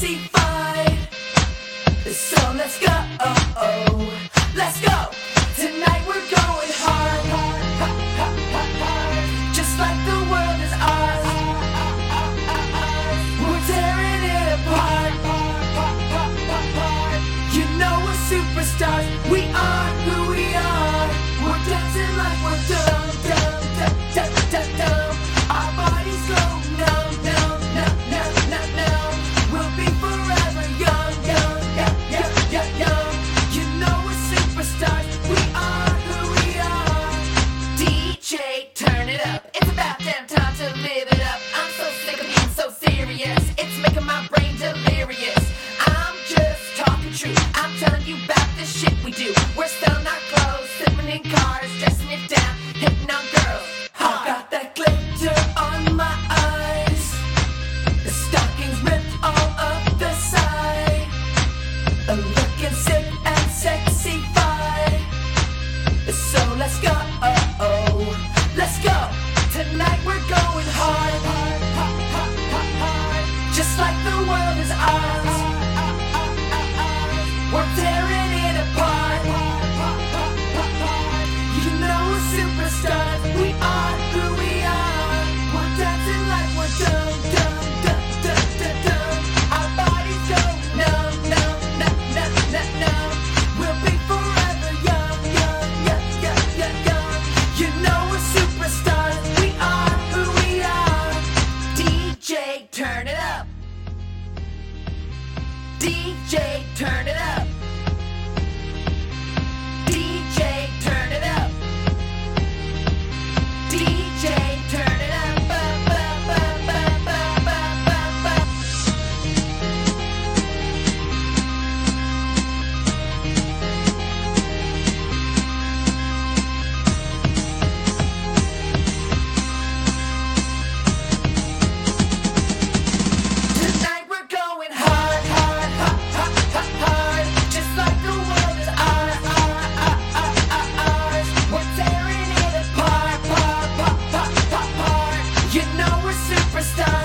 sexy fight. So let's go, let's go. Tonight we're going hard, just like the world is ours. We're tearing it apart. You know we're superstars. We are who we are. We're dancing like we're dumb, dumb, dumb, dumb, dumb, dumb. Our bodies go numb, numb, numb, numb, numb, numb. We'll be forever young, young, young, young, young, young. You know we're superstars. We are who we are. DJ, turn it up. It's about damn time to live it up. I'm so sick of being so serious. It's making my brain delirious. I'm just talking truth. I'm telling you about the shit we do. We're selling our clothes, sitting in cars, dressing it down, hitting on girls. I got that glitter on my eyes. The stockings ripped all up the side. Looking sick and sexy fine. So let's go, let's go. Tonight we're going hard, just like the world is ours. We're tearing it apart. You know we're superstars. We are who we are. We're dancing like we're dumb, dumb, dumb, dumb, dumb, dumb. Our bodies go numb, numb, numb, numb, numb, numb. We'll be forever young, young, young, young, young, young. You know we're superstars. We are who we are. DJ, turn it up. DJ, turn it up. DJ, turn it up. DJ, turn it up. Ba, ba, ba, ba, ba, ba, ba, ba. Tonight we're going hard, hard, hard, hard, hard, hard. Just like the world is ours, ours. We're tearing it apart, part, part, part, part, part. You know we're superstars.